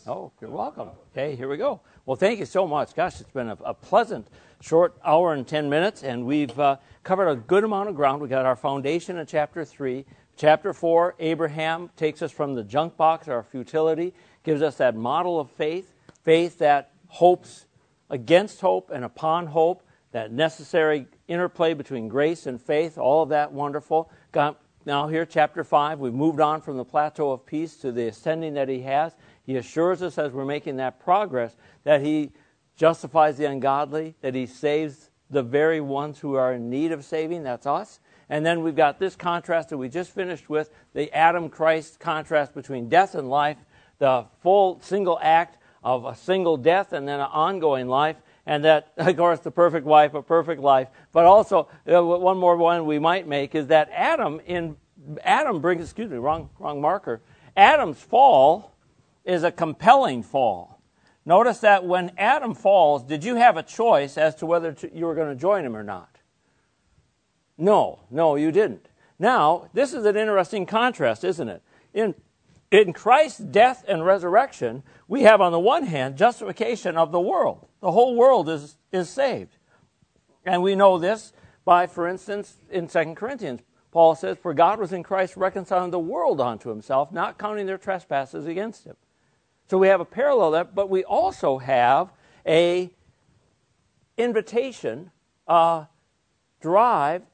Oh, you're welcome. Okay, here we go. Well, thank you so much. Gosh, it's been a pleasant short hour and 10 minutes, and we've covered a good amount of ground. We got our foundation in chapter 3. Chapter 4, Abraham takes us from the junk box, our futility, gives us that model of faith, faith that hopes against hope and upon hope, that necessary interplay between grace and faith, all of that wonderful. Now here, chapter 5, we've moved on from the plateau of peace to the ascending that he has. He assures us as we're making that progress that he justifies the ungodly, that he saves the very ones who are in need of saving, that's us. And then we've got this contrast that we just finished with, the Adam-Christ contrast between death and life, the full single act of a single death and then an ongoing life, and that, of course, the perfect wife, a perfect life. But also, one more one we might make is that Adam's fall is a compelling fall. Notice that when Adam falls, did you have a choice as to whether you were going to join him or not? No, you didn't. Now, this is an interesting contrast, isn't it? In Christ's death and resurrection, we have on the one hand justification of the world. The whole world is saved. And we know this by, for instance, in 2 Corinthians, Paul says, "For God was in Christ reconciling the world unto himself, not counting their trespasses against him." So we have a parallel there, but we also have a invitation, drive,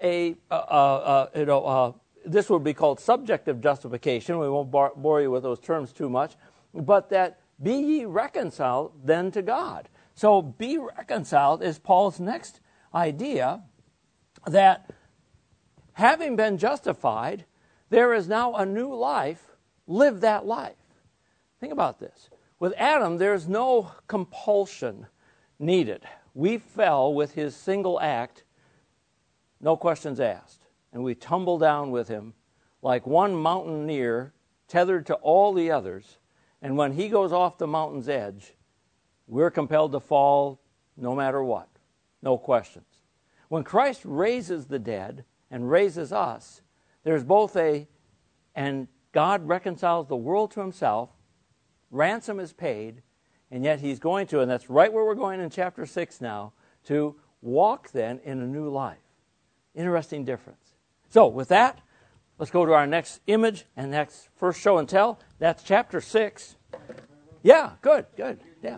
this would be called subjective justification. We won't bore you with those terms too much, but that be ye reconciled then to God. So be reconciled is Paul's next idea, that having been justified, there is now a new life. Live that life. Think about this. With Adam, there's no compulsion needed. We fell with his single act, no questions asked. And we tumble down with him like one mountaineer tethered to all the others. And when he goes off the mountain's edge, we're compelled to fall no matter what. No questions. When Christ raises the dead and raises us, there's both and God reconciles the world to himself, ransom is paid, and yet he's going to, and that's right where we're going in chapter 6 now, to walk then in a new life. Interesting difference. So with that, let's go to our next image and next first show and tell. That's chapter 6. Yeah, good. Yeah.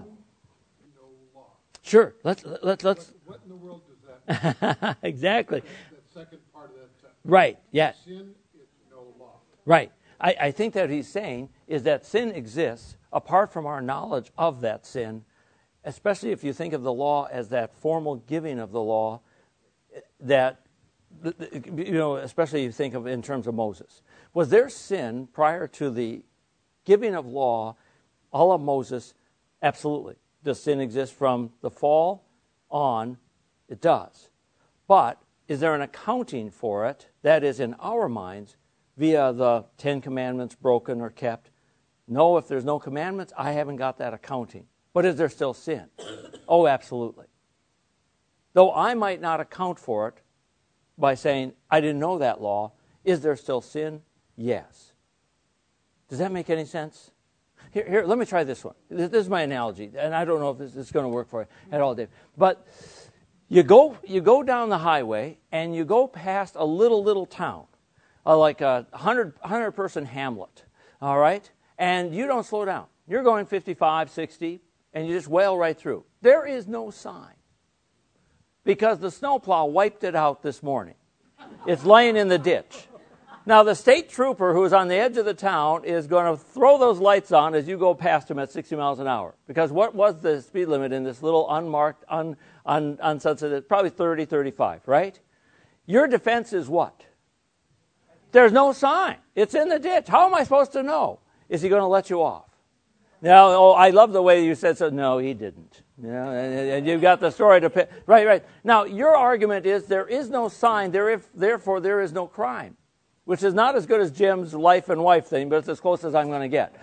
Sure. Let's. What in the world does that? Exactly. That second part of that sentence. Right. Yeah. Sin is no law. Right. I think that he's saying is that sin exists apart from our knowledge of that sin, especially if you think of the law as that formal giving of the law, that, especially you think of in terms of Moses. Was there sin prior to the giving of law, all of Moses? Absolutely. Does sin exist from the fall on? It does. But is there an accounting for it that is in our minds via the 10 Commandments broken or kept? No, if there's no commandments, I haven't got that accounting. But is there still sin? Oh, absolutely. Though I might not account for it by saying, I didn't know that law, is there still sin? Yes. Does that make any sense? Here, let me try this one. This is my analogy, and I don't know if this is going to work for you at all, Dave. But you go down the highway, and you go past a little town, like a 100-person hamlet, all right? And you don't slow down. You're going 55, 60, and you just whale right through. There is no sign because the snowplow wiped it out this morning. It's laying in the ditch. Now, the state trooper who's on the edge of the town is going to throw those lights on as you go past him at 60 miles an hour. Because what was the speed limit in this little unmarked, uncensored, probably 30, 35, right? Your defense is what? There's no sign. It's in the ditch. How am I supposed to know? Is he going to let you off? Now, I love the way you said so. No, he didn't. And you've got the story to pick. Right. Now, your argument is there is no sign, therefore there is no crime, which is not as good as Jim's life and wife thing, but it's as close as I'm going to get.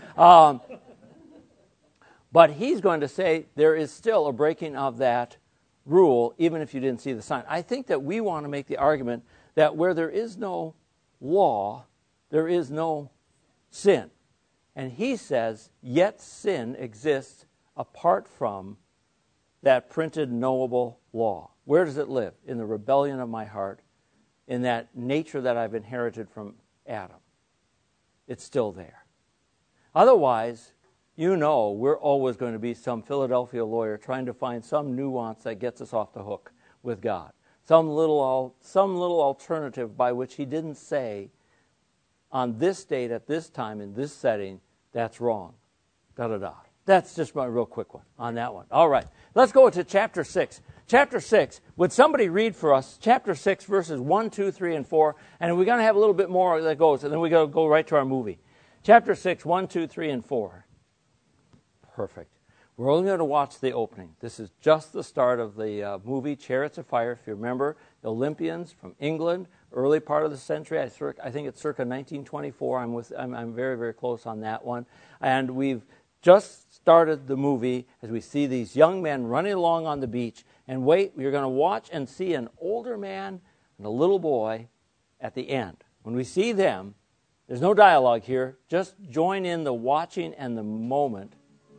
But he's going to say there is still a breaking of that rule, even if you didn't see the sign. I think that we want to make the argument that where there is no law, there is no sin. And he says, yet sin exists apart from that printed, knowable law. Where does it live? In the rebellion of my heart, in that nature that I've inherited from Adam. It's still there. Otherwise, we're always going to be some Philadelphia lawyer trying to find some nuance that gets us off the hook with God. Some little alternative by which he didn't say, on this date, at this time, in this setting, that's wrong. Da-da-da. That's just my real quick one on that one. All right. Let's go to chapter 6. Chapter 6, would somebody read for us chapter 6, verses 1, 2, 3, and 4? And we're going to have a little bit more that goes, and then we're going to go right to our movie. Chapter 6, 1, 2, 3, and 4. Perfect. We're only going to watch the opening. This is just the start of the movie, Chariots of Fire. If you remember, the Olympians from England, early part of the century. I think it's circa 1924. I'm very, very close on that one. And we've just started the movie as we see these young men running along on the beach. And wait, you're going to watch and see an older man and a little boy at the end. When we see them, there's no dialogue here. Just join in the watching and the moment.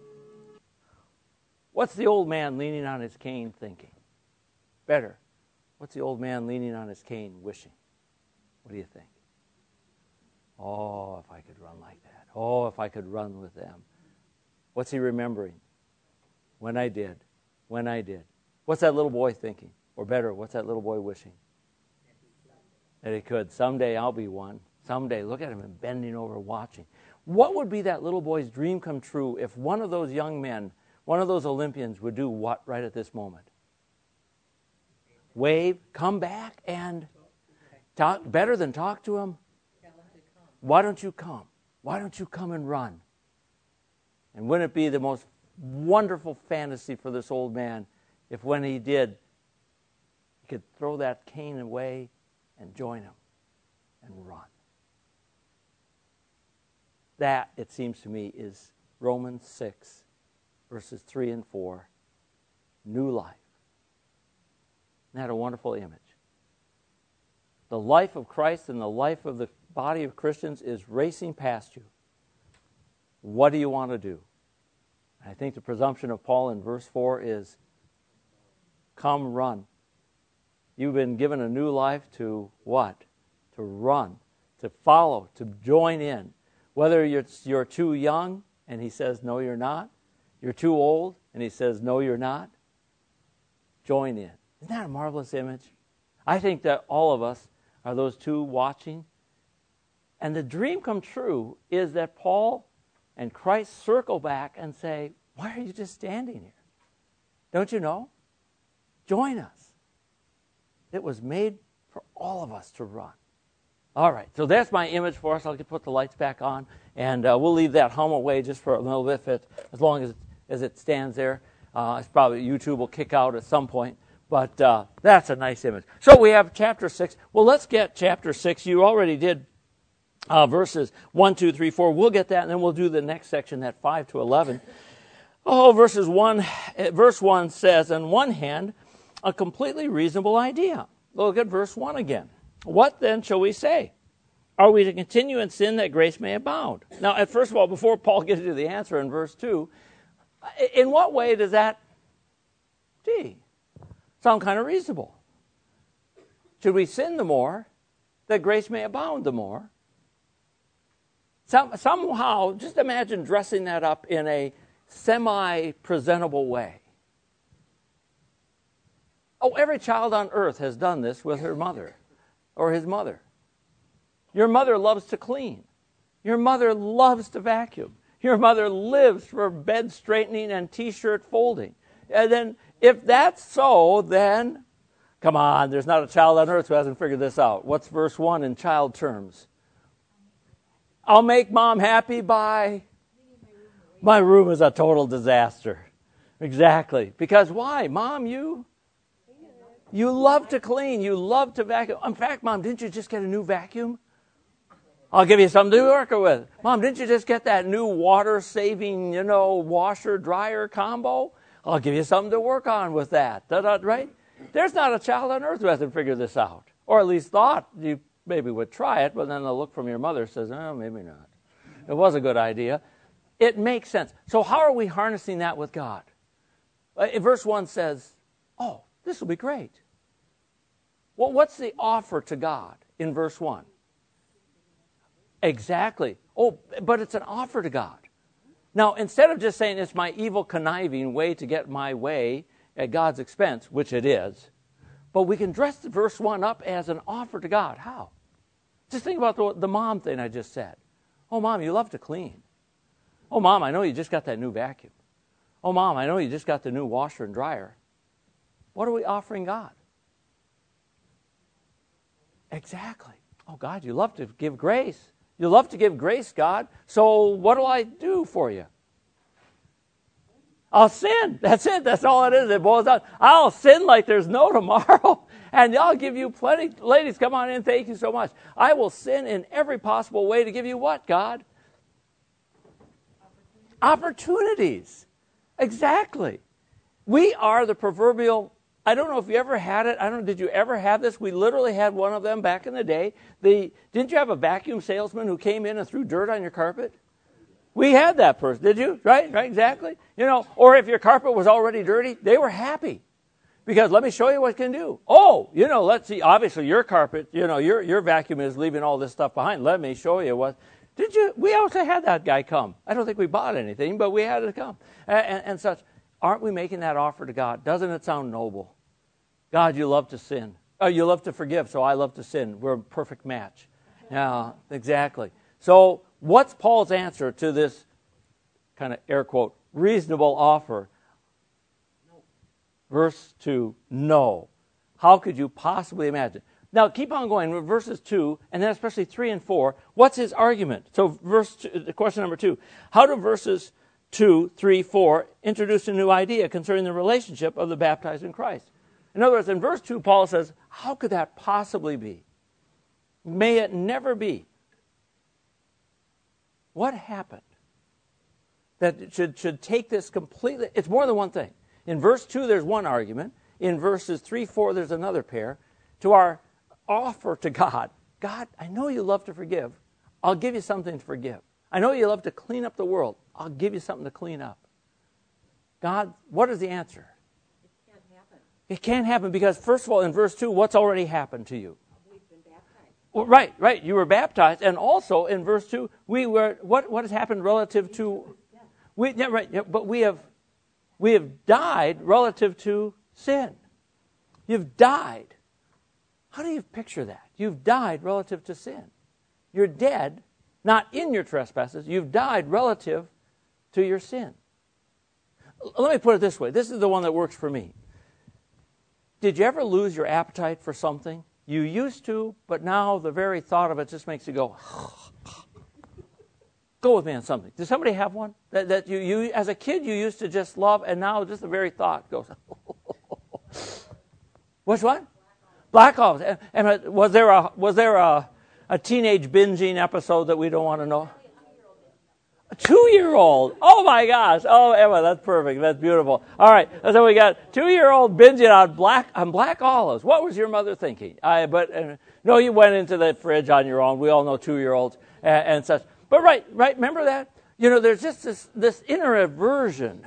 What's the old man leaning on his cane thinking? Better, what's the old man leaning on his cane wishing? What do you think? Oh, if I could run like that. Oh, if I could run with them. What's he remembering? When I did. What's that little boy thinking? Or better, what's that little boy wishing? That he could. Someday I'll be one. Someday. Look at him bending over watching. What would be that little boy's dream come true if one of those young men, one of those Olympians would do what right at this moment? Wave, come back and talk. Better than talk to him? Why don't you come? Why don't you come and run? And wouldn't it be the most wonderful fantasy for this old man if when he did, he could throw that cane away and join him and run? That, it seems to me, is Romans 6, verses 3 and 4, new life. Isn't that a wonderful image? The life of Christ and the life of the body of Christians is racing past you. What do you want to do? I think the presumption of Paul in verse 4 is, come run. You've been given a new life to what? To run, to follow, to join in. Whether you're too young, and he says, no, you're not. You're too old, and he says, no, you're not. Join in. Isn't that a marvelous image? I think that all of us are those two watching. And the dream come true is that Paul and Christ circle back and say, why are you just standing here? Don't you know? Join us. It was made for all of us to run. All right, so that's my image for us. I'll put the lights back on, and we'll leave that hum away just for a little bit, as long as it stands there. It's probably YouTube will kick out at some point, but that's a nice image. So we have chapter 6. Well, let's get chapter 6. You already did verses 1, 2, 3, 4. We'll get that, and then we'll do the next section, that 5 to 11. Verse 1 says, on one hand, a completely reasonable idea. Look at verse 1 again. What then shall we say? Are we to continue in sin that grace may abound? Now, first of all, before Paul gets to the answer in verse 2, in what way does that sound kind of reasonable? Should we sin the more that grace may abound the more? Somehow, just imagine dressing that up in a semi-presentable way. Oh, every child on earth has done this with her mother or his mother. Your mother loves to clean. Your mother loves to vacuum. Your mother lives for bed straightening and T-shirt folding. And then, if that's so, then, come on, there's not a child on earth who hasn't figured this out. What's verse 1 in child terms? I'll make mom happy by... My room is a total disaster. Exactly. Because why? Mom, you love to clean. You love to vacuum. In fact, Mom, didn't you just get a new vacuum? I'll give you something to work with. Mom, didn't you just get that new water-saving, washer, dryer combo? I'll give you something to work on with that. Right? There's not a child on earth who hasn't figured this out. Or at least thought you maybe would try it, but then the look from your mother says, oh, maybe not. It was a good idea. It makes sense. So how are we harnessing that with God? Verse 1 says, oh, this will be great. Well, what's the offer to God in verse 1? Exactly. Oh, but it's an offer to God. Now, instead of just saying it's my evil conniving way to get my way at God's expense, which it is, but we can dress verse 1 up as an offer to God. How? Just think about the mom thing I just said. Oh, Mom, you love to clean. Oh, Mom, I know you just got that new vacuum. Oh, Mom, I know you just got the new washer and dryer. What are we offering God? Exactly. Oh, God, you love to give grace. You love to give grace, God. So what do I do for you? I'll sin. That's it. That's all it is. It boils down. I'll sin like there's no tomorrow. And I'll give you plenty. Ladies, come on in. Thank you so much. I will sin in every possible way to give you what, God? Opportunities. Exactly. We are the proverbial, I don't know if you ever had it. I don't know, did you ever have this? We literally had one of them back in the day. Didn't you have a vacuum salesman who came in and threw dirt on your carpet? We had that person, did you? Right, exactly. Or if your carpet was already dirty, they were happy. Because let me show you what it can do. Oh, let's see. Obviously, your carpet, your vacuum is leaving all this stuff behind. Let me show you what. Did you? We also had that guy come. I don't think we bought anything, but we had it come. And such. Aren't we making that offer to God? Doesn't it sound noble? God, you love to sin. Oh, you love to forgive, so I love to sin. We're a perfect match. Yeah, exactly. So what's Paul's answer to this kind of air quote reasonable offer? Verse 2, no. How could you possibly imagine? Now, keep on going with verses 2, and then especially 3 and 4. What's his argument? So question number 2. How do verses 2, 3, 4 introduce a new idea concerning the relationship of the baptized in Christ? In other words, in verse 2, Paul says, how could that possibly be? May it never be. What happened that should take this completely? It's more than one thing. In verse 2, there's one argument. In verses 3, 4, there's another pair. To our offer to God, God, I know you love to forgive. I'll give you something to forgive. I know you love to clean up the world. I'll give you something to clean up. God, what is the answer? It can't happen. It can't happen because, first of all, in verse 2, what's already happened to you? We've been baptized. Well, right. You were baptized. And also, in verse 2, we were, what has happened relative to... but we have died relative to sin. You've died. How do you picture that? You've died relative to sin. You're dead, not in your trespasses. You've died relative to your sin. Let me put it this way. This is the one that works for me. Did you ever lose your appetite for something? You used to, but now the very thought of it just makes you go... Go with me on something. Does somebody have one? That you as a kid, you used to just love, and now just the very thought goes... Which one? Black Olives. And was there a teenage binging episode that we don't want to know? A 2-year-old. Oh my gosh. Oh, Emma, that's perfect. That's beautiful. All right. So we got 2-year-old binging on black olives. What was your mother thinking? No, you went into the fridge on your own. We all know 2-year-olds and such. But right. Remember that? There's just this inner aversion.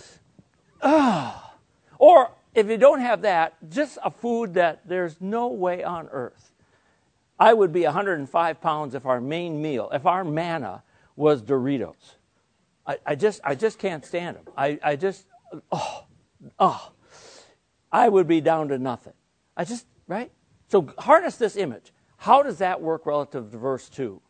Or if you don't have that, just a food that there's no way on earth. I would be 105 pounds if our main meal, if our manna was Doritos. I just can't stand them. I would be down to nothing. Right? So harness this image. How does that work relative to verse 2?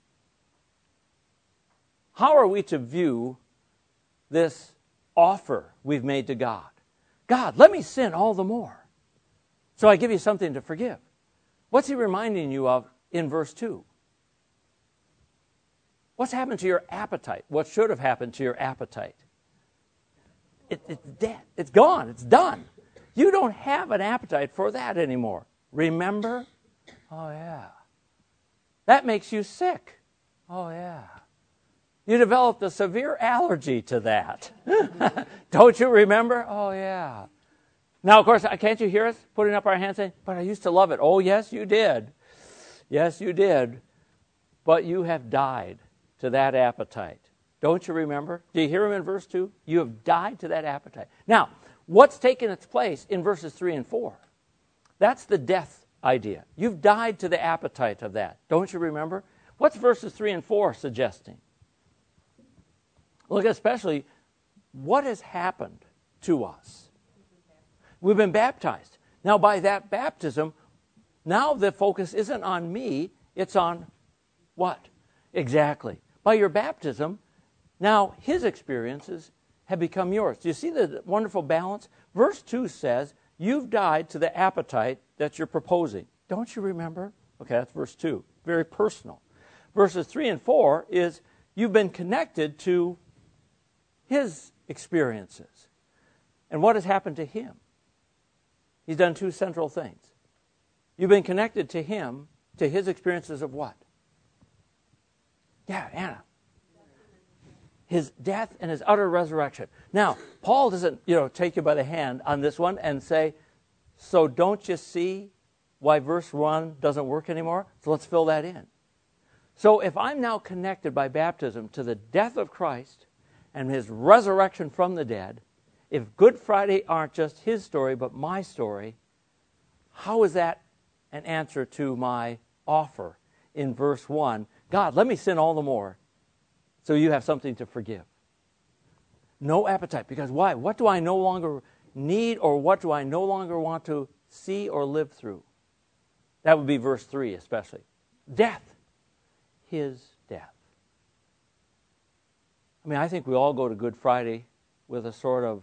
How are we to view this offer we've made to God? God, let me sin all the more, so I give you something to forgive. What's he reminding you of in verse 2? What's happened to your appetite? What should have happened to your appetite? It's dead. It's gone. It's done. You don't have an appetite for that anymore. Remember? Oh, yeah. That makes you sick. Oh, yeah. You developed a severe allergy to that. Don't you remember? Oh, yeah. Now, of course, can't you hear us putting up our hands saying, but I used to love it. Oh, yes, you did. Yes, you did. But you have died to that appetite. Don't you remember? Do you hear him in verse 2? You have died to that appetite. Now, what's taken its place in verses 3 and 4? That's the death idea. You've died to the appetite of that. Don't you remember? What's verses 3 and 4 suggesting? Look, especially, what has happened to us? We've been baptized. Now, by that baptism, now the focus isn't on me, it's on what? Exactly. By your baptism, now his experiences have become yours. Do you see the wonderful balance? Verse 2 says, you've died to the appetite that you're proposing. Don't you remember? Okay, that's verse 2. Very personal. Verses 3 and 4 is, you've been connected to his experiences. And what has happened to him? He's done two central things. You've been connected to him, to his experiences of what? Yeah, Anna. His death and his utter resurrection. Now, Paul doesn't, take you by the hand on this one and say, so don't you see why verse 1 doesn't work anymore? So let's fill that in. So if I'm now connected by baptism to the death of Christ and his resurrection from the dead, if Good Friday aren't just his story but my story, how is that an answer to my offer in verse 1? God, let me sin all the more so you have something to forgive. No appetite. Because why? What do I no longer need, or what do I no longer want to see or live through? That would be verse 3 especially. Death. His death. I mean, I think we all go to Good Friday with a sort of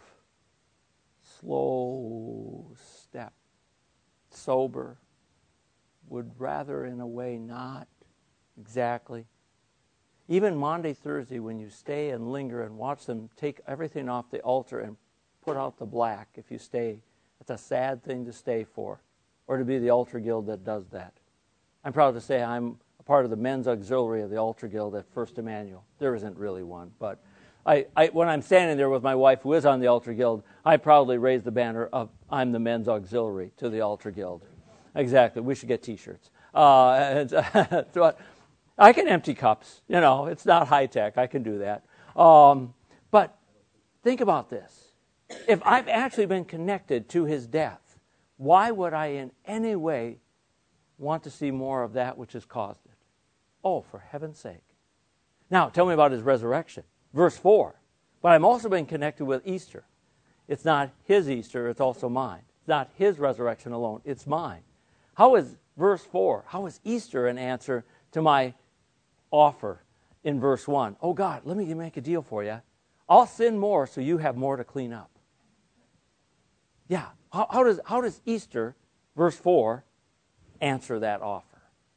slow step, sober, would rather in a way not exactly. Even Maundy, Thursday, when you stay and linger and watch them take everything off the altar and put out the black, if you stay, it's a sad thing to stay for, or to be the altar guild that does that. I'm proud to say I'm a part of the men's auxiliary of the altar guild at First Emmanuel. There isn't really one, but I when I'm standing there with my wife who is on the altar guild, I proudly raise the banner of I'm the men's auxiliary to the altar guild. Exactly. We should get T-shirts. So I can empty cups. It's not high tech. I can do that. But think about this. If I've actually been connected to his death, why would I in any way want to see more of that which has caused it? Oh, for heaven's sake. Now, tell me about his resurrection. Verse 4. But I'm also been connected with Easter. It's not his Easter, it's also mine. It's not his resurrection alone, it's mine. How is verse 4, how is Easter an answer to my offer in verse 1? Oh God, let me make a deal for you. I'll sin more so you have more to clean up. Yeah, how does Easter, verse 4, answer that offer?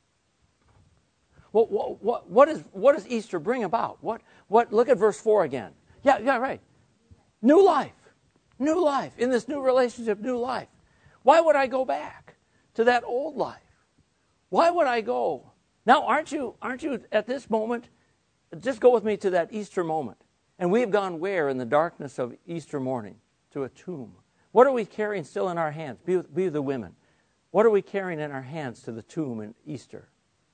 Well, what does Easter bring about? What? Look at verse 4 again. Yeah, right. New life. New life. In this new relationship, new life. Why would I go back to that old life? Why would I go? Now, aren't you at this moment? Just go with me to that Easter moment. And we've gone where in the darkness of Easter morning? To a tomb. What are we carrying still in our hands? Be the women. What are we carrying in our hands to the tomb in Easter?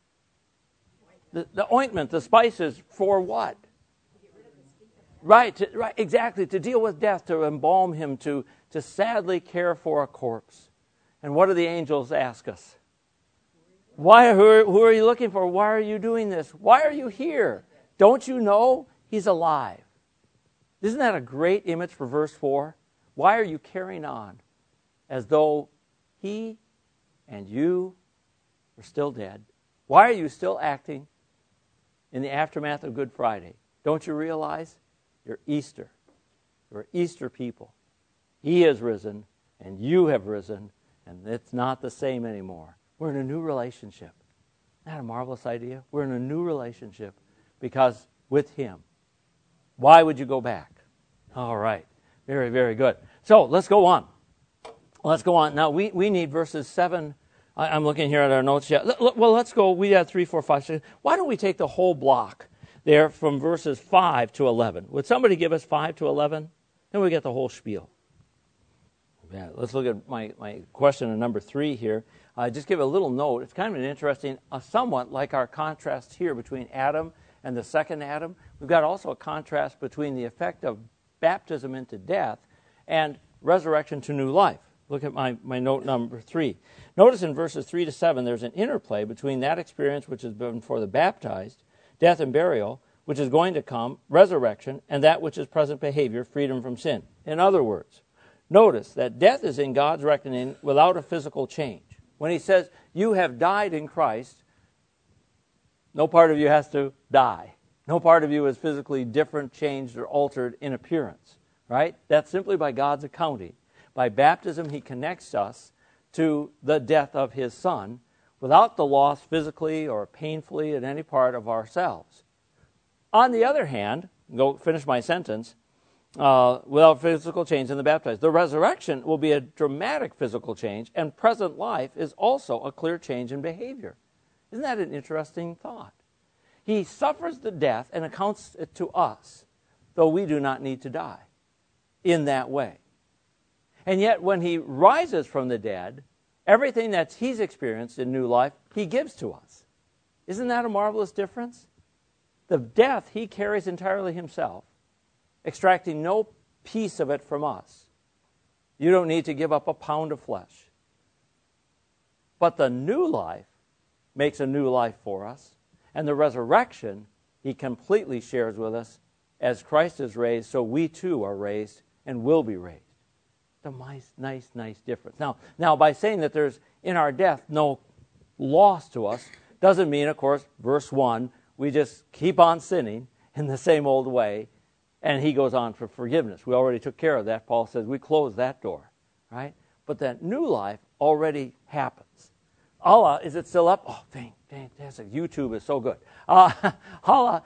The ointment, the spices for what? Right, exactly, to deal with death, to embalm him, to sadly care for a corpse. And what do the angels ask us? Who are you looking for? Why are you doing this? Why are you here? Don't you know he's alive? Isn't that a great image for verse 4? Why are you carrying on as though he and you were still dead? Why are you still acting in the aftermath of Good Friday? Don't you realize you're Easter? You're Easter people. He has risen, and you have risen, and it's not the same anymore. We're in a new relationship. Isn't that a marvelous idea? We're in a new relationship because with him. Why would you go back? All right. Very, very good. So let's go on. Let's go on. Now, we need verses 7. I'm looking here at our notes. Yeah. Well, let's go. We had 3, 4, 5, 6. Why don't we take the whole block there from verses 5 to 11? Would somebody give us 5 to 11? Then we get the whole spiel. Yeah, let's look at my question in number 3 here. Just give a little note. It's kind of an interesting, somewhat like our contrast here between Adam and the second Adam, we've got also a contrast between the effect of baptism into death and resurrection to new life. Look at my note number 3. Notice in verses 3 to 7, there's an interplay between that experience which has been for the baptized, death and burial, which is going to come, resurrection, and that which is present behavior, freedom from sin. In other words, notice that death is in God's reckoning without a physical change. When he says, you have died in Christ, no part of you has to die. No part of you is physically different, changed, or altered in appearance. Right? That's simply by God's accounting. By baptism, he connects us to the death of his Son without the loss physically or painfully in any part of ourselves. On the other hand, go finish my sentence, without physical change in the baptized. The resurrection will be a dramatic physical change, and present life is also a clear change in behavior. Isn't that an interesting thought? He suffers the death and accounts it to us, though we do not need to die in that way. And yet when he rises from the dead, everything that he's experienced in new life, he gives to us. Isn't that a marvelous difference? The death he carries entirely himself, extracting no piece of it from us. You don't need to give up a pound of flesh. But the new life makes a new life for us, and the resurrection he completely shares with us. As Christ is raised, so we too are raised and will be raised. A nice difference. Now, by saying that there's in our death no loss to us, doesn't mean, of course, verse 1, we just keep on sinning in the same old way, and he goes on for forgiveness. We already took care of that. Paul says we close that door, right? But that new life already happens. Allah, is it still up? Oh, fantastic. YouTube is so good. Allah,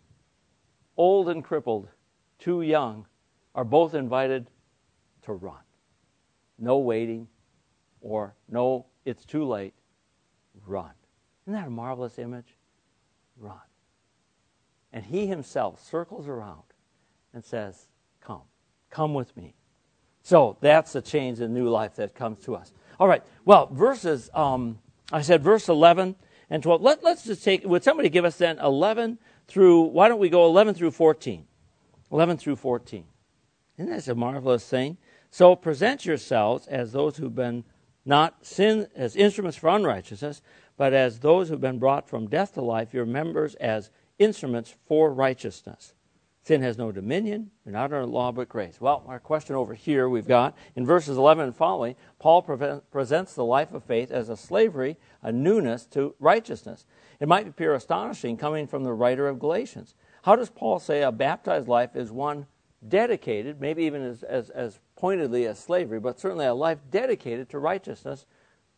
old and crippled, too young, are both invited to run. No waiting or no, it's too late. Run. Isn't that a marvelous image? Run. And he himself circles around and says, come with me. So that's the change in new life that comes to us. All right, well, verses, I said verse 11 and 12. Let's just take, would somebody give us then 11 through, why don't we go 11 through 14? 11 through 14. Isn't that a marvelous thing? So present yourselves as those who've been not sin as instruments for unrighteousness, but as those who've been brought from death to life, your members as instruments for righteousness. Sin has no dominion. You're not under law but grace. Well, our question over here we've got, in verses 11 and following, Paul presents the life of faith as a slavery, a newness to righteousness. It might appear astonishing coming from the writer of Galatians. How does Paul say a baptized life is one dedicated, maybe even as pointedly as slavery, but certainly a life dedicated to righteousness?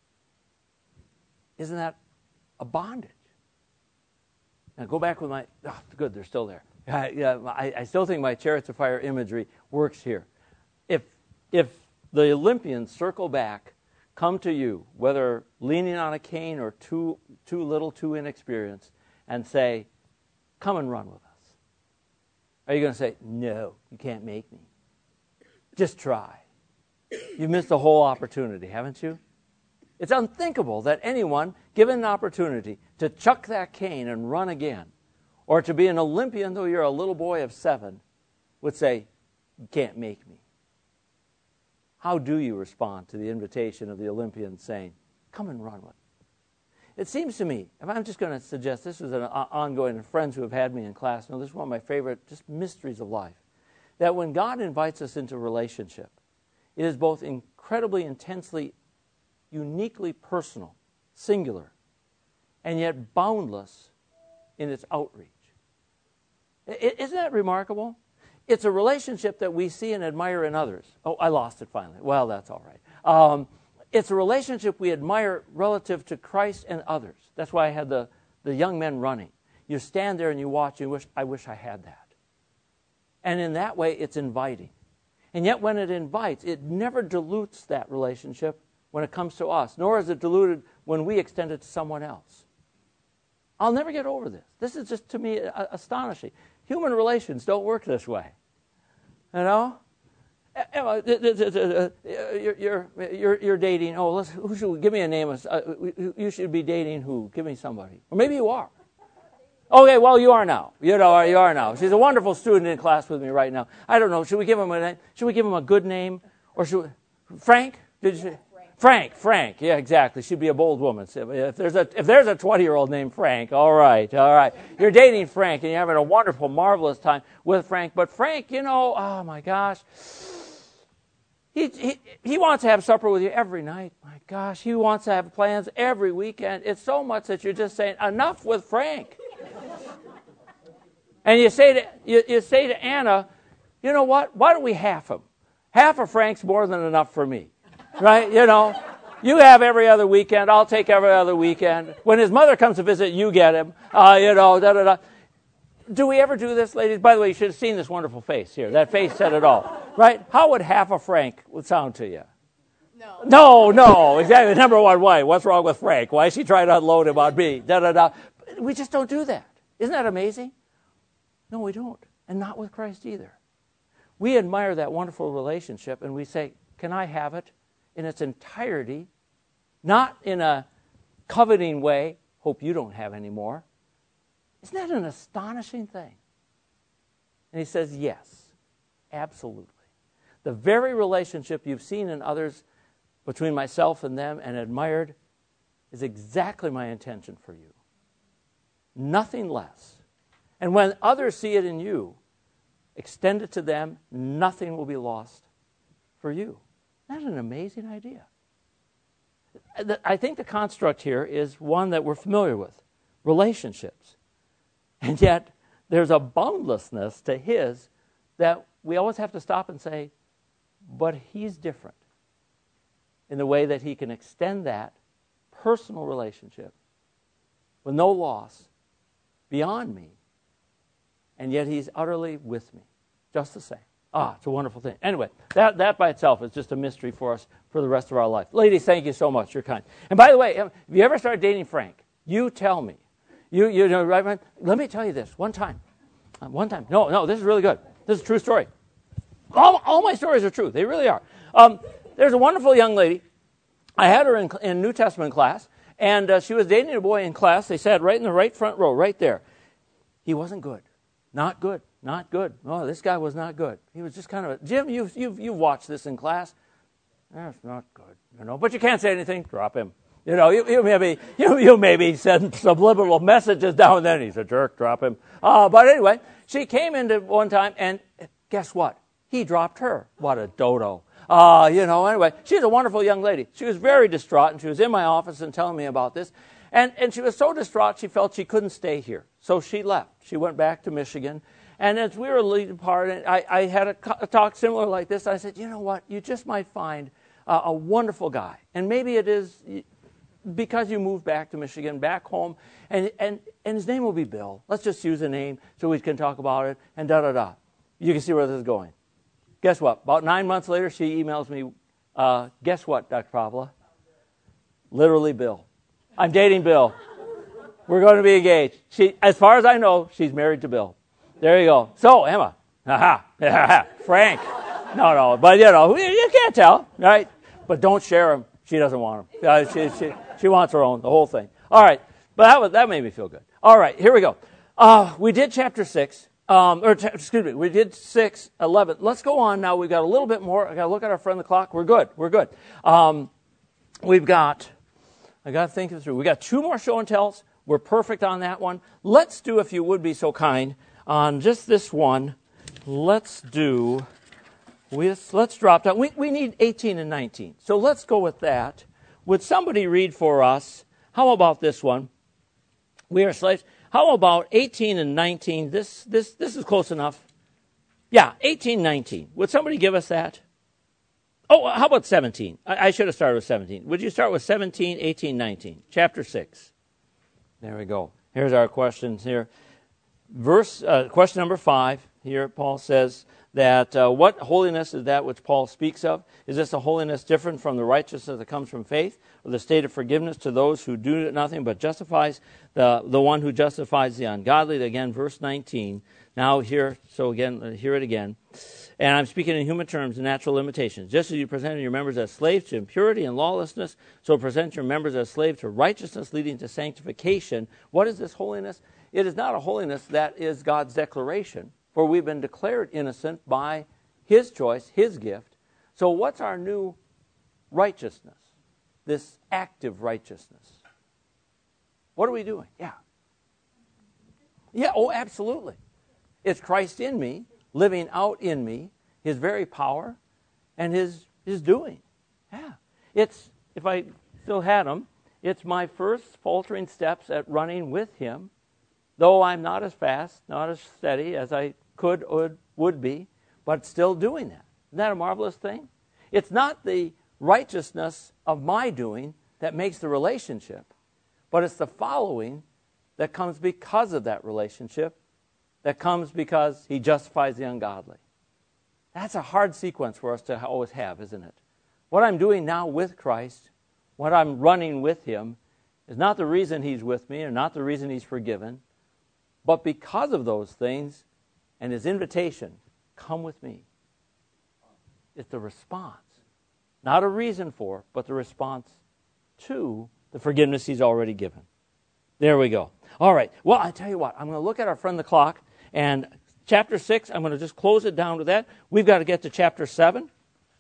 Isn't that a bondage? Now go back with my, good, they're still there. I still think my chariots of fire imagery works here. If the Olympians circle back, come to you, whether leaning on a cane or too little, too inexperienced, and say, come and run with us. Are you going to say, no, you can't make me? Just try. You've missed a whole opportunity, haven't you? It's unthinkable that anyone, given an opportunity to chuck that cane and run again, or to be an Olympian, though you're a little boy of 7, would say, you can't make me. How do you respond to the invitation of the Olympian saying, come and run with me? It seems to me, if I'm just going to suggest, this is an ongoing, friends who have had me in class know this is one of my favorite just mysteries of life, that when God invites us into relationship, it is both incredibly, intensely, uniquely personal, singular, and yet boundless in its outreach. Isn't that remarkable? It's a relationship that we see and admire in others. Oh, I lost it finally. Well, that's all right. It's a relationship we admire relative to Christ and others. That's why I had the young men running. You stand there and you watch, and I wish I had that. And in that way, it's inviting. And yet when it invites, it never dilutes that relationship when it comes to us, nor is it diluted when we extend it to someone else. I'll never get over this. This is just, to me, astonishing. Human relations don't work this way. You know? You're dating. Oh, who should give me a name? You should be dating who? Give me somebody. Or maybe you are. Okay, well, you are now. You are now. She's a wonderful student in class with me right now. I don't know. Should we give him a name? Should we give him a good name? Or should we, Frank? Did you say? Frank. Yeah, exactly. She'd be a bold woman. If there's a 20-year-old named Frank, all right. You're dating Frank, and you're having a wonderful, marvelous time with Frank. But Frank, oh my gosh, he wants to have supper with you every night. My gosh, he wants to have plans every weekend. It's so much that you're just saying, enough with Frank. And you say to Anna, you know what? Why don't we half him? Half of Frank's more than enough for me. Right? You have every other weekend. I'll take every other weekend. When his mother comes to visit, you get him. Do we ever do this, ladies? By the way, you should have seen this wonderful face here. That face said it all. Right? How would half a Frank sound to you? No. Exactly. Number one, why? What's wrong with Frank? Why is she trying to unload him on me? We just don't do that. Isn't that amazing? No, we don't. And not with Christ either. We admire that wonderful relationship, and we say, can I have it in its entirety? Not in a coveting way, hope you don't have any more. Isn't that an astonishing thing? And he says, yes, absolutely. The very relationship you've seen in others between myself and them and admired is exactly my intention for you. Nothing less. And when others see it in you, extend it to them, nothing will be lost for you. Isn't that an amazing idea? I think the construct here is one that we're familiar with, relationships. And yet, there's a boundlessness to his that we always have to stop and say, but he's different in the way that he can extend that personal relationship with no loss beyond me, and yet he's utterly with me, just the same. It's a wonderful thing. Anyway, that by itself is just a mystery for us for the rest of our life. Ladies, thank you so much. You're kind. And by the way, if you ever start dating Frank, you tell me. You know, right? Let me tell you this. One time. No, this is really good. This is a true story. All my stories are true. They really are. There's a wonderful young lady. I had her in New Testament class, and she was dating a boy in class. They sat right in the right front row, right there. He wasn't good. Not good. Oh, this guy was not good. He was just kind of Jim, you've watched this in class. That's not good, But you can't say anything. Drop him. You maybe send subliminal messages down there. He's a jerk. Drop him. But anyway, she came into one time, and guess what? He dropped her. What a dodo. Anyway, she's a wonderful young lady. She was very distraught, and she was in my office and telling me about this. And she was so distraught, she felt she couldn't stay here. So she left. She went back to Michigan. And as we were leaving apart, I had a talk similar like this. I said, you know what? You just might find a wonderful guy. And maybe it is because you moved back to Michigan, back home, and his name will be Bill. Let's just use a name so we can talk about it, and da-da-da. You can see where this is going. Guess what? About 9 months later, she emails me, guess what, Dr. Pavla? Literally Bill. I'm dating Bill. We're going to be engaged. As far as I know, she's married to Bill. There you go. So, Emma. Frank. No. But, you can't tell, right? But don't share him. She doesn't want him. She wants her own, the whole thing. All right. But that made me feel good. All right. Here we go. We did chapter 6. We did 6, 11. Let's go on now. We've got a little bit more. I got to look at our friend the clock. We're good. I got to think it through. We got 2 more show and tells. We're perfect on that one. Let's do, if you would be so kind, on just this one. Let's drop down. We need 18 and 19. So let's go with that. Would somebody read for us? How about this one? We are slaves. How about 18 and 19? This is close enough. Yeah, 18, 19. Would somebody give us that? Oh, how about 17? I should have started with 17. Would you start with 17, 18, 19? Chapter 6. There we go. Here's our questions here. Question number 5. Here Paul says, that what holiness is that which Paul speaks of? Is this a holiness different from the righteousness that comes from faith, or the state of forgiveness to those who do nothing but justifies the one who justifies the ungodly? Again, verse 19. Now here, so again, hear it again. And I'm speaking in human terms and natural limitations. Just as you presented your members as slaves to impurity and lawlessness, so present your members as slaves to righteousness, leading to sanctification. What is this holiness? It is not a holiness that is God's declaration, for we've been declared innocent by His choice, His gift. So what's our new righteousness? This active righteousness. What are we doing? Yeah, oh, absolutely. It's Christ in me, living out in me, His very power and His doing. Yeah. It's, if I still had Him, it's my first faltering steps at running with Him, though I'm not as fast, not as steady as I could or would be, but still doing that. Isn't that a marvelous thing? It's not the righteousness of my doing that makes the relationship, but it's the following that comes because of that relationship, that comes because He justifies the ungodly. That's a hard sequence for us to always have, isn't it? What I'm doing now with Christ, what I'm running with Him, is not the reason He's with me or not the reason He's forgiven, but because of those things and His invitation, come with me. It's the response. Not a reason for, but the response to the forgiveness He's already given. There we go. All right. Well, I tell you what, I'm going to look at our friend the clock, and chapter 6, I'm going to just close it down with that. We've got to get to chapter 7.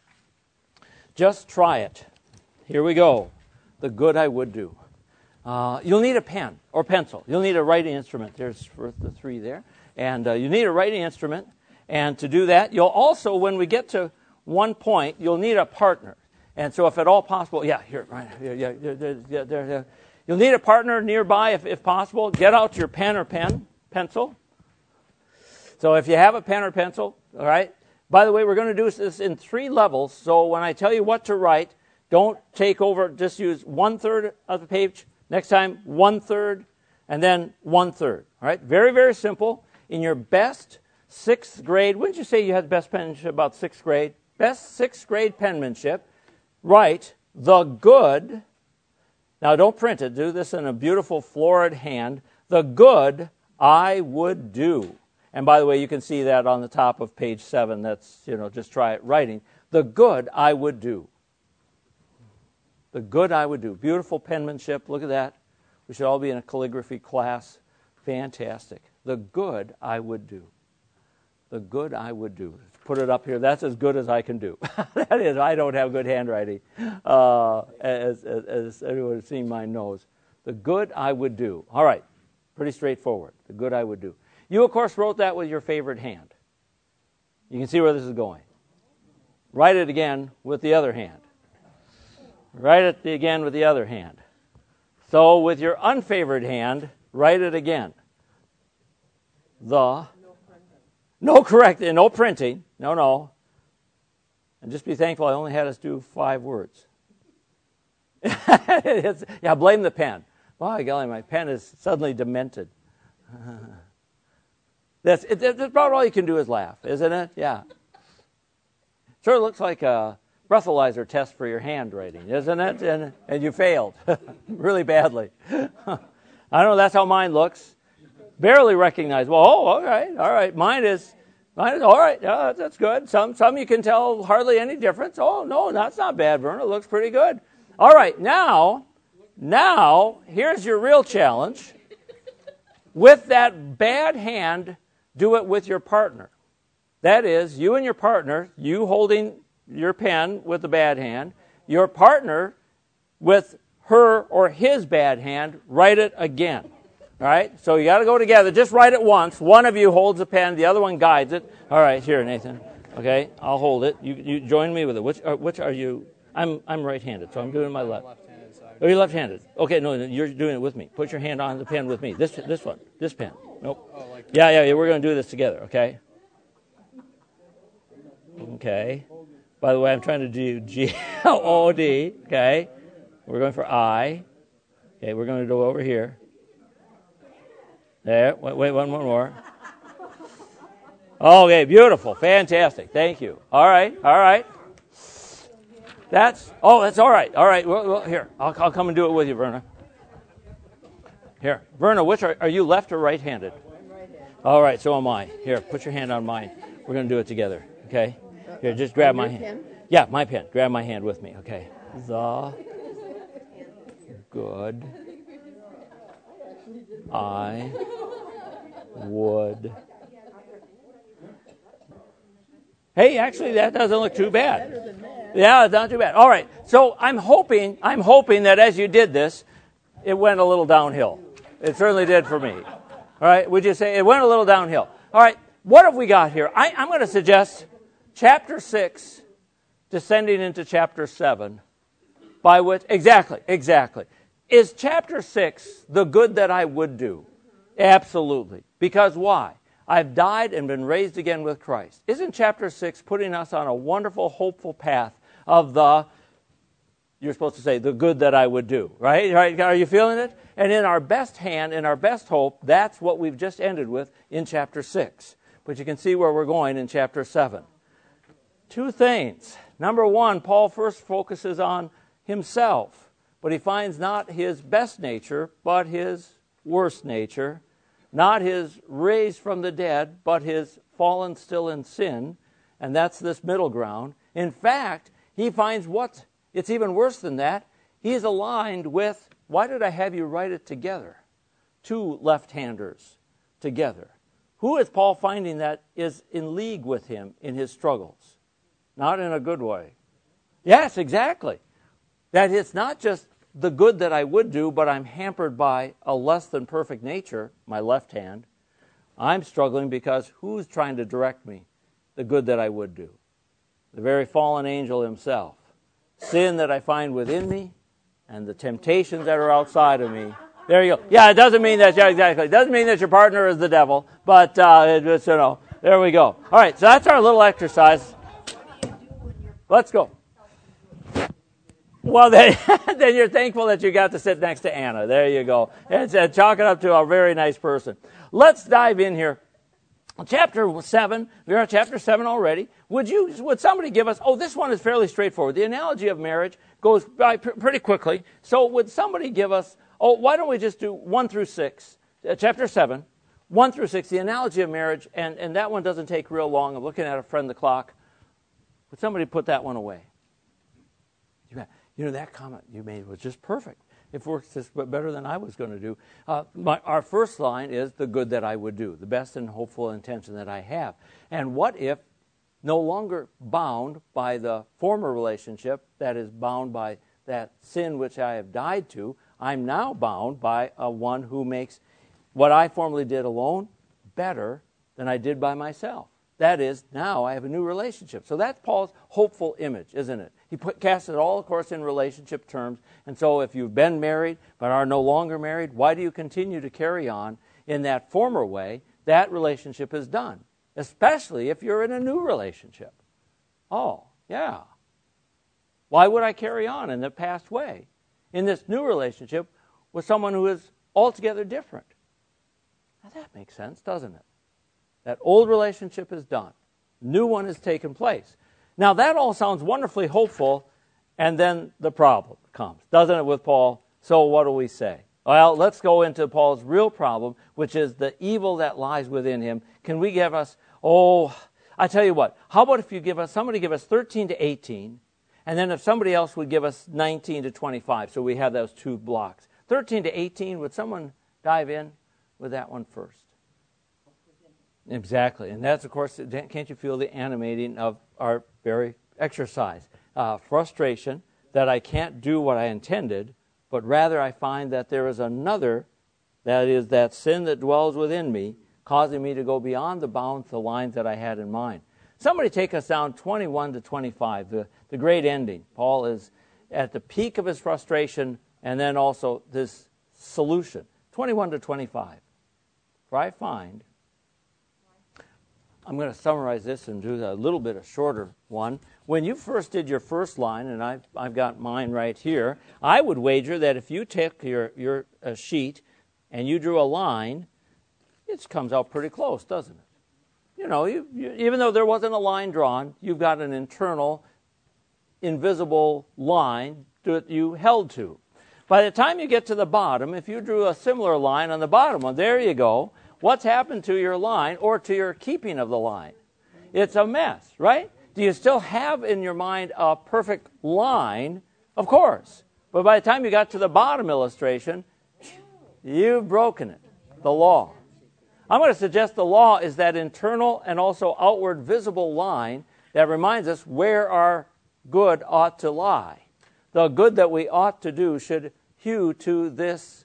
Just try it. Here we go. The good I would do. You'll need a pen or pencil. You'll need a writing instrument. There's for the 3 there. And you need a writing instrument. And to do that, you'll also, when we get to one point, you'll need a partner. And so if at all possible, here, right here, there. You'll need a partner nearby if possible. Get out your pen or pencil. So if you have a pen or pencil, all right. By the way, we're going to do this in 3 levels. So when I tell you what to write, don't take over, just use 1/3 of the page. Next time, 1/3, and then 1/3. All right? Very, very simple. In your best 6th grade, wouldn't you say you had best penmanship about 6th grade? Best 6th grade penmanship, write the good. Now, don't print it. Do this in a beautiful, florid hand. The good I would do. And by the way, you can see that on the top of page 7. That's, just try it writing. The good I would do. The good I would do. Beautiful penmanship. Look at that. We should all be in a calligraphy class. Fantastic. The good I would do. The good I would do. Put it up here. That's as good as I can do. That is, I don't have good handwriting, as everyone who's seen mine knows. The good I would do. All right. Pretty straightforward. The good I would do. You, of course, wrote that with your favorite hand. You can see where this is going. Write it again with the other hand. Write it again with the other hand. So with your unfavored hand, write it again. No correcting, no printing. No. And just be thankful I only had us do 5 words. Blame the pen. By golly, my pen is suddenly demented. That's about all you can do is laugh, isn't it? Yeah. Sort of looks like a breathalyzer test for your handwriting, isn't it? And you failed really badly. I know that's how mine looks. Barely recognized. Well, all right. Mine is all right. That's good. Some you can tell hardly any difference. Oh no, that's not bad, Verna. It looks pretty good. All right, now here's your real challenge. With that bad hand, do it with your partner. That is, you and your partner, you holding your pen with the bad hand, your partner with her or his bad hand, write it again. All right? So you got to go together. Just write it once. One of you holds the pen, the other one guides it. All right, here, Nathan. Okay, I'll hold it. You join me with it. Which are you? I'm right-handed, so I'm doing my left. Left-handed side. Oh, you're left-handed. Okay, no, you're doing it with me. Put your hand on the pen with me. This one. This pen. Nope. Oh, like Yeah, we're going to do this together, okay? Okay. By the way, I'm trying to do G-O-D, okay? We're going for I. Okay, we're going to go over here. There. Wait, one more. Okay, beautiful. Fantastic. Thank you. All right. That's all right. All right. Well, here, I'll come and do it with you, Verna. Here. Verna, which are you left or right-handed? I'm right-handed. All right, so am I. Here, put your hand on mine. We're going to do it together, okay? Here, just grab my hand. Pen? Yeah, my pen. Grab my hand with me, okay? The good I would. Hey, actually, that doesn't look too bad. Yeah, it's not too bad. All right, so I'm hoping that as you did this, it went a little downhill. It certainly did for me. All right, would you say it went a little downhill? All right, what have we got here? I'm going to suggest chapter 6 descending into chapter 7, by which, exactly. Is chapter 6 the good that I would do? Absolutely. Because why? I've died and been raised again with Christ. Isn't chapter 6 putting us on a wonderful, hopeful path of you're supposed to say, the good that I would do, right? Are you feeling it? And in our best hand, in our best hope, that's what we've just ended with in chapter 6. But you can see where we're going in chapter 7. Two things. Number one, Paul first focuses on himself, but he finds not his best nature, but his worst nature, not his raised from the dead, but his fallen still in sin, and that's this middle ground. In fact, he finds it's even worse than that. He is aligned with, why did I have you write it together? Two left-handers together. Who is Paul finding that is in league with him in his struggles? Not in a good way. Yes, exactly. That it's not just the good that I would do, but I'm hampered by a less than perfect nature, my left hand. I'm struggling because who's trying to direct me? The good that I would do. The very fallen angel himself. Sin that I find within me and the temptations that are outside of me. There you go. Yeah, it doesn't mean that, yeah, exactly. It doesn't mean that your partner is the devil, but there we go. All right, so that's our little exercise. Let's go. Well, then you're thankful that you got to sit next to Anna. There you go. It's chalk it up to a very nice person. Let's dive in here. Chapter 7, we're on chapter 7 already. Would somebody give us, this one is fairly straightforward. The analogy of marriage goes by pretty quickly. So would somebody give us, why don't we just do 1 through 6, chapter 7, 1 through 6, the analogy of marriage, and that one doesn't take real long. I'm looking at a friend the clock. Would somebody put that one away? That comment you made was just perfect. It works just better than I was going to do. Our first line is the good that I would do, the best and hopeful intention that I have. And what if, no longer bound by the former relationship, that is bound by that sin which I have died to, I'm now bound by one who makes what I formerly did alone better than I did by myself. That is, now I have a new relationship. So that's Paul's hopeful image, isn't it? He casts it all, of course, in relationship terms. And so if you've been married but are no longer married, why do you continue to carry on in that former way? That relationship is done, especially if you're in a new relationship. Oh, yeah. Why would I carry on in the past way in this new relationship with someone who is altogether different? Now that makes sense, doesn't it? That old relationship is done. New one has taken place. Now, that all sounds wonderfully hopeful, and then the problem comes, doesn't it, with Paul? So what do we say? Well, let's go into Paul's real problem, which is the evil that lies within him. Can we give us, I tell you what, how about if somebody give us 13 to 18, and then if somebody else would give us 19 to 25, so we have those two blocks. 13 to 18, would someone dive in with that one first? Exactly. And that's, of course, can't you feel the animating of our very exercise? Frustration that I can't do what I intended, but rather I find that there is another, that is that sin that dwells within me, causing me to go beyond the bounds, the lines that I had in mind. Somebody take us down 21 to 25, the great ending. Paul is at the peak of his frustration, and then also this solution. 21 to 25. For I find, I'm going to summarize this and do a little bit of shorter one. When you first did your first line, and I've got mine right here, I would wager that if you take your sheet and you drew a line, it comes out pretty close, doesn't it? even though there wasn't a line drawn, you've got an internal, invisible line that you held to. By the time you get to the bottom, if you drew a similar line on the bottom one, there you go. What's happened to your line or to your keeping of the line? It's a mess, right? Do you still have in your mind a perfect line? Of course. But by the time you got to the bottom illustration, you've broken it, the law. I'm going to suggest the law is that internal and also outward visible line that reminds us where our good ought to lie. The good that we ought to do should hew to this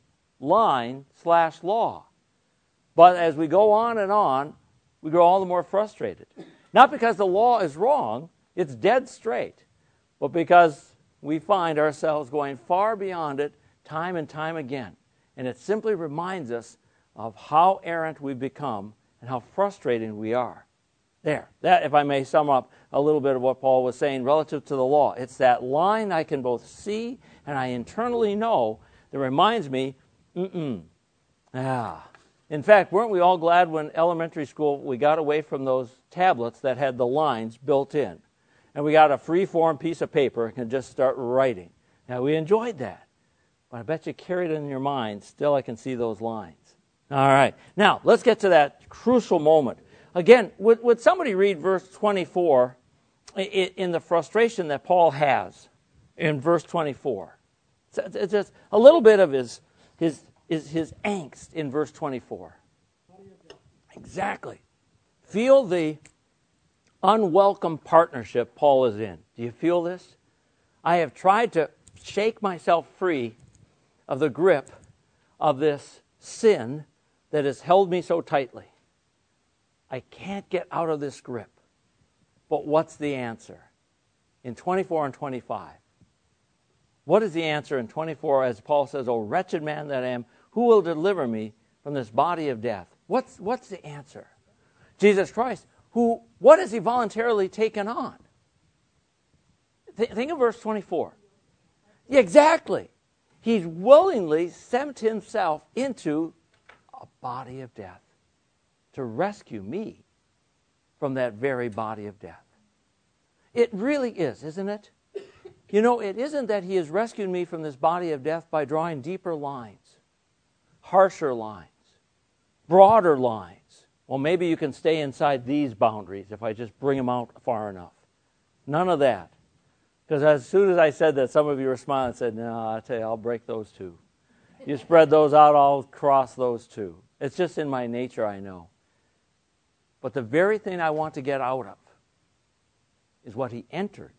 line/law. But as we go on, we grow all the more frustrated. Not because the law is wrong, it's dead straight, but because we find ourselves going far beyond it time and time again. And it simply reminds us of how errant we've become and how frustrating we are. There, that, if I may sum up a little bit of what Paul was saying relative to the law, it's that line I can both see and I internally know that reminds me, In fact, weren't we all glad when elementary school we got away from those tablets that had the lines built in? And we got a free-form piece of paper and could just start writing. Now, we enjoyed that. But I bet you carried it in your mind. Still, I can see those lines. All right. Now, let's get to that crucial moment. Again, would somebody read verse 24 in the frustration that Paul has in verse 24? It's just a little bit of his angst in verse 24. Exactly. Feel the unwelcome partnership Paul is in. Do you feel this? I have tried to shake myself free of the grip of this sin that has held me so tightly. I can't get out of this grip. But what's the answer? In 24 and 25. What is the answer in 24 as Paul says, "O wretched man that I am, who will deliver me from this body of death?" What's the answer? Jesus Christ, what has he voluntarily taken on? Think of verse 24. Yeah, exactly. He's willingly sent himself into a body of death to rescue me from that very body of death. It really is, isn't it? It isn't that he has rescued me from this body of death by drawing deeper lines, harsher lines, broader lines. Well, maybe you can stay inside these boundaries if I just bring them out far enough. None of that. Because as soon as I said that, some of you were smiling and said, "No, I tell you, I'll break those too. You spread those out, I'll cross those too." It's just in my nature, I know. But the very thing I want to get out of is what he entered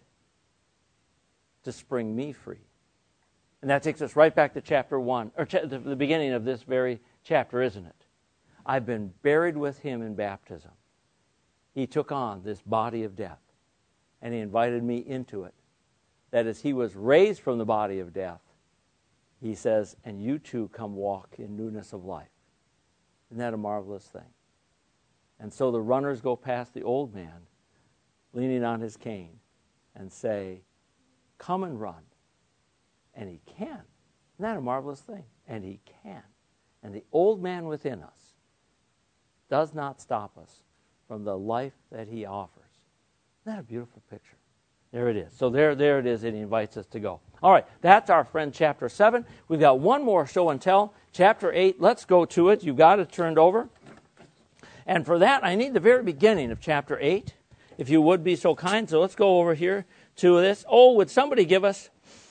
to spring me free. And that takes us right back to chapter 1, or the beginning of this very chapter, isn't it? I've been buried with him in baptism. He took on this body of death, and he invited me into it. That as he was raised from the body of death, he says, "And you too come walk in newness of life." Isn't that a marvelous thing? And so the runners go past the old man, leaning on his cane, and say, "Come and run." And he can. Isn't that a marvelous thing? And he can. And the old man within us does not stop us from the life that he offers. Isn't that a beautiful picture? There it is. So there it is, and he invites us to go. All right, that's our friend chapter 7. We've got one more show and tell. Chapter 8, let's go to it. You've got it turned over. And for that, I need the very beginning of chapter 8, if you would be so kind. So let's go over here to this. Oh, would somebody give us...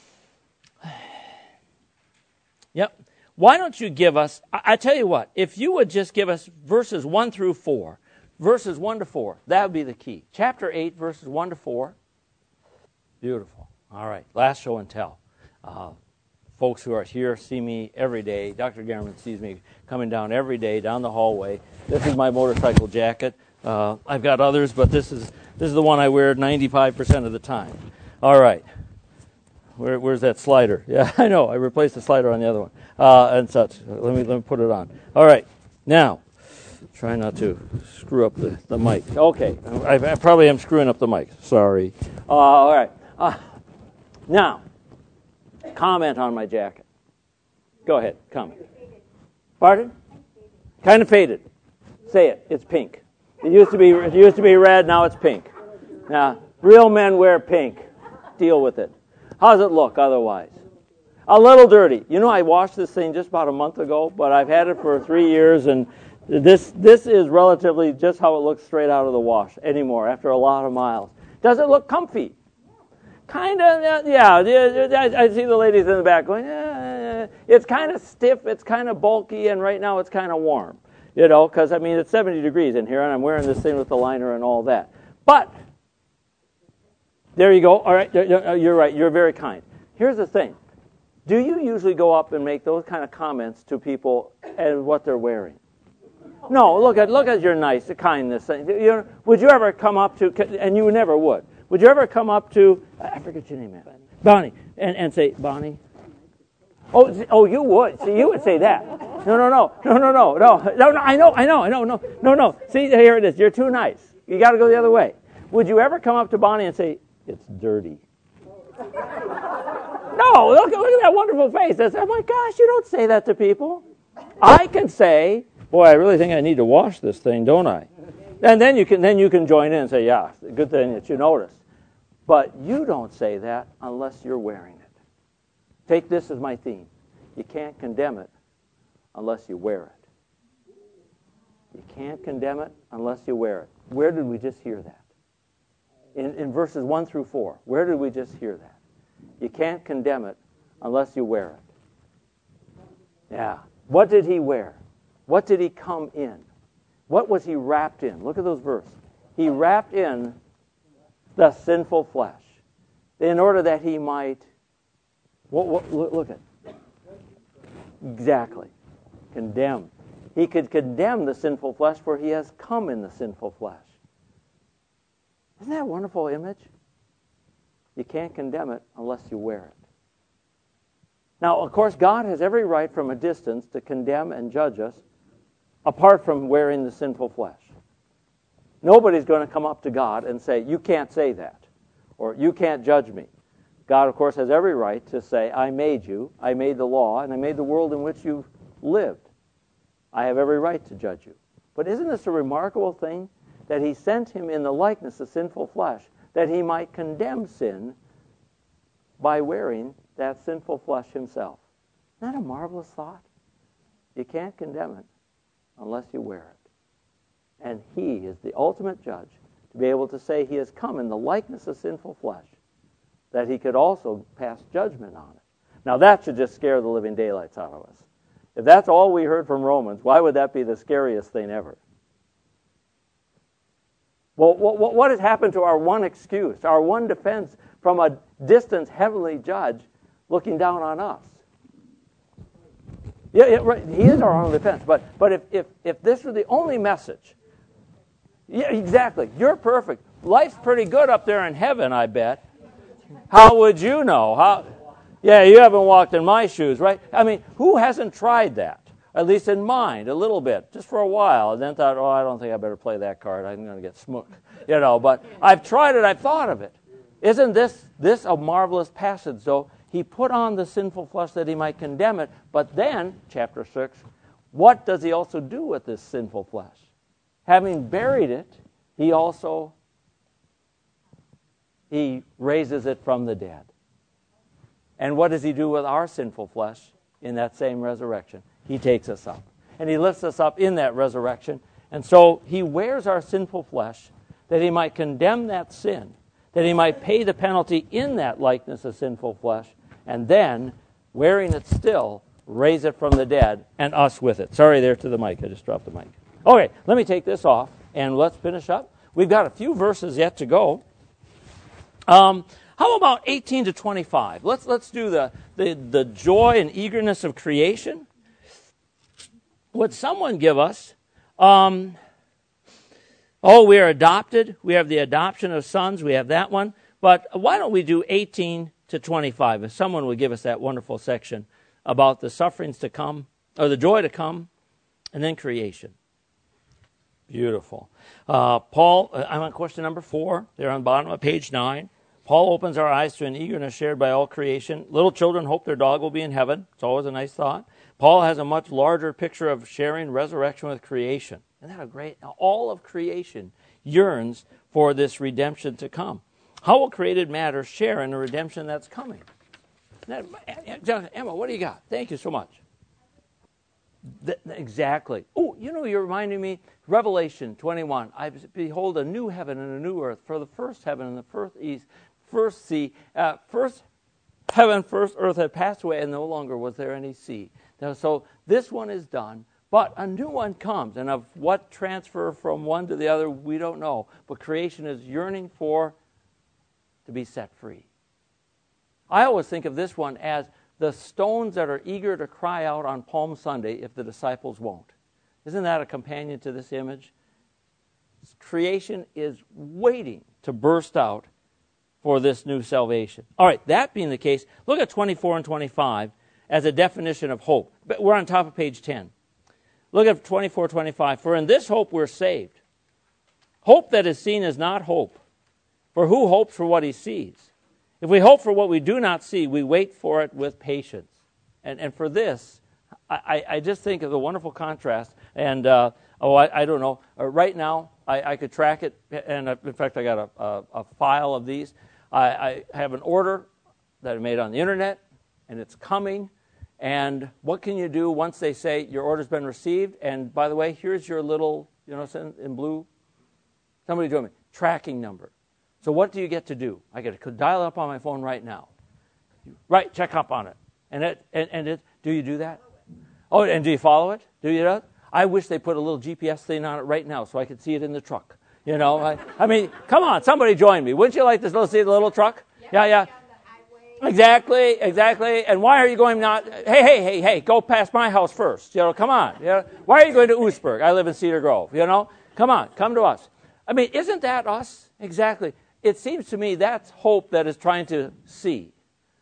Yep. Why don't you give us... I tell you what, if you would just give us verses 1 through 4, verses 1 to 4, that would be the key. Chapter 8, verses 1 to 4. Beautiful. All right, last show and tell. Folks who are here see me every day. Dr. Garman sees me coming down every day down the hallway. This is my motorcycle jacket. I've got others, but this is the one I wear 95% of the time. All right. Where's that slider? Yeah, I know. I replaced the slider on the other one and such. Let me put it on. All right. Now, try not to screw up the mic. Okay. I probably am screwing up the mic. Sorry. All right. Now, comment on my jacket. Go ahead. Comment. Pardon? Kind of faded. Say it. It's pink. It used to be red, now it's pink. Now, real men wear pink. Deal with it. How does it look otherwise? A little dirty. You know, I washed this thing just about a month ago, but I've had it for 3 years, and this is relatively just how it looks straight out of the wash anymore after a lot of miles. Does it look comfy? Kind of, yeah. I see the ladies in the back going, it's kind of stiff, it's kind of bulky, and right now it's kind of warm. You know, because, I mean, it's 70 degrees in here, and I'm wearing this thing with the liner and all that. But, there you go. All right, you're right. You're very kind. Here's the thing. Do you usually go up and make those kind of comments to people and what they're wearing? No, look at your nice, the kindness. Would you ever come up to, and you never would you ever come up to, I forget your name, man. Bonnie, and say, Bonnie? Oh, you would. See, you would say that. No. I know. See, here it is. You're too nice. You got to go the other way. Would you ever come up to Bonnie and say, it's dirty? No, look at that wonderful face. Oh my gosh, you don't say that to people. I can say, boy, I really think I need to wash this thing, don't I? And then you can join in and say, yeah, good thing that you noticed. But you don't say that unless you're wearing it. Take this as my theme. You can't condemn it unless you wear it. You can't condemn it unless you wear it. Where did we just hear that? In verses 1 through 4. Where did we just hear that? You can't condemn it unless you wear it. Yeah. What did he wear? What did he come in? What was he wrapped in? Look at those verses. He wrapped in the sinful flesh in order that he might, look at it. Exactly. Condemn. He could condemn the sinful flesh, for he has come in the sinful flesh. Isn't that a wonderful image? You can't condemn it unless you wear it. Now, of course, God has every right from a distance to condemn and judge us apart from wearing the sinful flesh. Nobody's going to come up to God and say, you can't say that, or you can't judge me. God, of course, has every right to say, I made you, I made the law, and I made the world in which you lived. I have every right to judge you. But isn't this a remarkable thing? That he sent him in the likeness of sinful flesh, that he might condemn sin by wearing that sinful flesh himself. Isn't that a marvelous thought? You can't condemn it unless you wear it. And he is the ultimate judge to be able to say he has come in the likeness of sinful flesh, that he could also pass judgment on it. Now that should just scare the living daylights out of us. If that's all we heard from Romans, why would that be the scariest thing ever? Well, what has happened to our one excuse, our one defense from a distant heavenly judge looking down on us? Yeah, right. He is our only defense. But if this were the only message, yeah, exactly. You're perfect. Life's pretty good up there in heaven, I bet. How would you know? Yeah, you haven't walked in my shoes, right? I mean, who hasn't tried that? At least in mind, a little bit, just for a while, and then thought, I don't think I better play that card. I'm going to get smooked, But I've tried it. I've thought of it. Isn't this a marvelous passage? So he put on the sinful flesh that he might condemn it. But then, chapter 6, what does he also do with this sinful flesh? Having buried it, he raises it from the dead. And what does he do with our sinful flesh in that same resurrection? He takes us up. And he lifts us up in that resurrection. And so he wears our sinful flesh that he might condemn that sin, that he might pay the penalty in that likeness of sinful flesh, and then, wearing it still, raise it from the dead, and us with it. Sorry there to the mic. I just dropped the mic. Okay, let me take this off, and let's finish up. We've got a few verses yet to go. How about 18 to 25? Let's do the joy and eagerness of creation. Would someone give us, we are adopted. We have the adoption of sons. We have that one. But why don't we do 18 to 25? If someone would give us that wonderful section about the sufferings to come, or the joy to come, and then creation. Beautiful. Paul, I'm on question number 4. They're on the bottom of page 9. Paul opens our eyes to an eagerness shared by all creation. Little children hope their dog will be in heaven. It's always a nice thought. Paul has a much larger picture of sharing resurrection with creation. Isn't that a great? All of creation yearns for this redemption to come. How will created matter share in the redemption that's coming? Emma, what do you got? Thank you so much. Exactly. Oh, you're reminding me, Revelation 21, I behold a new heaven and a new earth, for the first heaven and the first sea, first heaven, first earth had passed away, and no longer was there any sea. Now, so this one is done, but a new one comes, and of what transfer from one to the other, we don't know. But creation is yearning to be set free. I always think of this one as the stones that are eager to cry out on Palm Sunday if the disciples won't. Isn't that a companion to this image? Creation is waiting to burst out for this new salvation. All right, that being the case, look at 24 and 25 as a definition of hope. But we're on top of page 10. Look at 24, 25. For in this hope we're saved. Hope that is seen is not hope. For who hopes for what he sees? If we hope for what we do not see, we wait for it with patience. And for this, I just think of the wonderful contrast. And, I don't know. Right now, I could track it. And in fact, I got a file of these. I have an order that I made on the internet, and it's coming. And what can you do once they say your order's been received? And by the way, here's your little, in blue. Somebody join me. Tracking number. So what do you get to do? I get to dial up on my phone right now. Right, check up on it. And do you do that? Oh, and do you follow it? Do you do that? I wish they put a little GPS thing on it right now so I could see it in the truck. I mean, come on, somebody join me. Wouldn't you like to see the little truck? Yeah. Exactly. And why are you going not? Hey, go past my house first. Come on. Why are you going to Oostburg? I live in Cedar Grove. Come on, come to us. I mean, isn't that us? Exactly. It seems to me that's hope that is trying to see.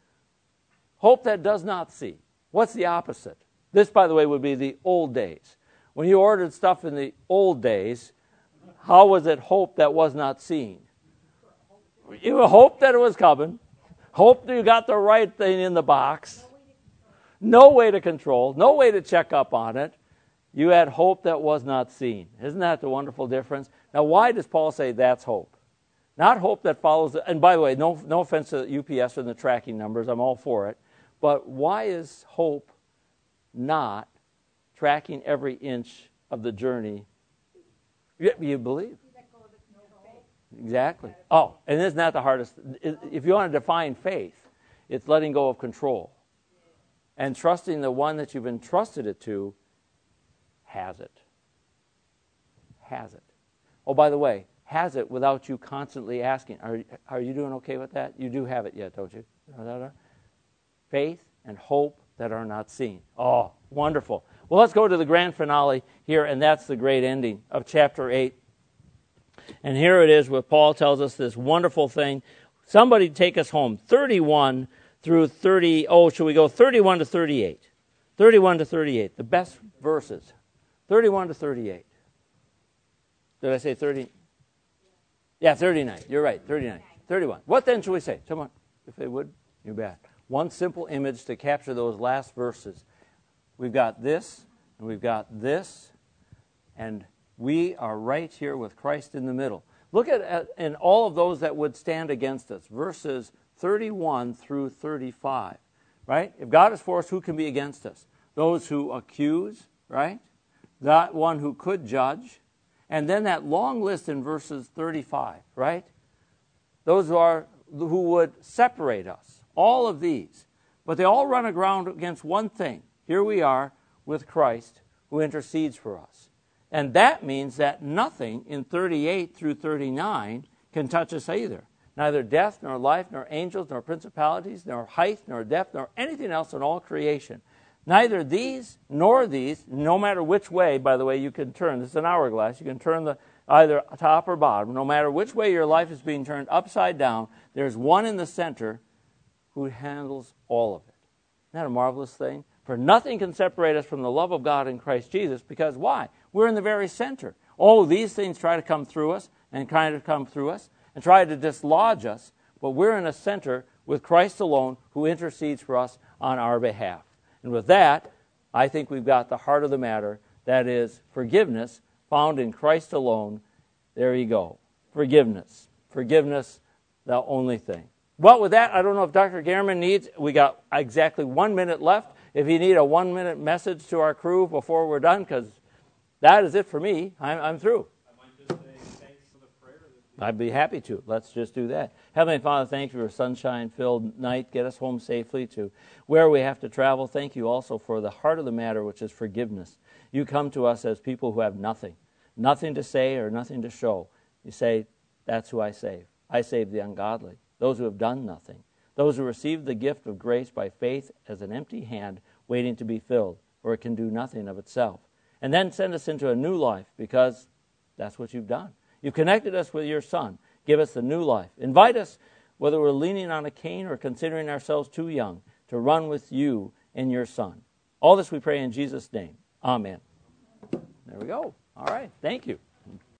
Hope that does not see. What's the opposite? This, by the way, would be the old days. When you ordered stuff in the old days, how was it hope that was not seen? You hoped that it was coming. Hoped you got the right thing in the box. No way to control. No way to check up on it. You had hope that was not seen. Isn't that the wonderful difference? Now, why does Paul say that's hope? Not hope that follows, and by the way, no offense to UPS and the tracking numbers, I'm all for it, but why is hope not tracking every inch of the journey? You believe? Exactly. Oh, and isn't that the hardest? If you want to define faith, it's letting go of control and trusting the one that you've entrusted it to has it. Has it. Oh, by the way, has it without you constantly asking, are you doing okay with that? You do have it yet, don't you? Faith and hope that are not seen. Oh, wonderful. Well, let's go to the grand finale here, and that's the great ending of chapter 8. And here it is where Paul tells us this wonderful thing. Somebody take us home. 31 through 30. Oh, should we go 31 to 38? 31 to 38. The best verses. 31 to 38. Did I say 30? Yeah, 39. You're right, 39. 31. What then should we say? Someone, if they would, you bet. One simple image to capture those last verses. We've got this, and we've got this, and we are right here with Christ in the middle. Look at in all of those that would stand against us, verses 31 through 35, right? If God is for us, who can be against us? Those who accuse, right? That one who could judge. And then that long list in verses 35, right? Those who would separate us. All of these. But they all run aground against one thing. Here we are with Christ who intercedes for us. And that means that nothing in 38 through 39 can touch us either. Neither death, nor life, nor angels, nor principalities, nor height, nor depth, nor anything else in all creation. Neither these nor these, no matter which way, by the way, you can turn. This is an hourglass. You can turn either top or bottom. No matter which way your life is being turned upside down, there's one in the center who handles all of it. Isn't that a marvelous thing? For nothing can separate us from the love of God in Christ Jesus, because why? We're in the very center. Oh, these things try to come through us and try to dislodge us, but we're in a center with Christ alone who intercedes for us on our behalf. And with that, I think we've got the heart of the matter, that is forgiveness found in Christ alone. There you go. Forgiveness. Forgiveness, the only thing. Well, with that, I don't know if Dr. Gehrman needs, we got exactly 1 minute left. If you need a 1 minute message to our crew before we're done, because that is it for me. I'm through. I might just say thanks for the prayer. I'd be happy to. Let's just do that. Heavenly Father, thank you for a sunshine-filled night. Get us home safely to where we have to travel. Thank you also for the heart of the matter, which is forgiveness. You come to us as people who have nothing to say or nothing to show. You say, that's who I save. I save the ungodly, those who have done nothing, those who receive the gift of grace by faith as an empty hand waiting to be filled, or it can do nothing of itself. And then send us into a new life, because that's what you've done. You've connected us with your Son. Give us the new life. Invite us, whether we're leaning on a cane or considering ourselves too young, to run with you and your Son. All this we pray in Jesus' name. Amen. There we go. All right. Thank you.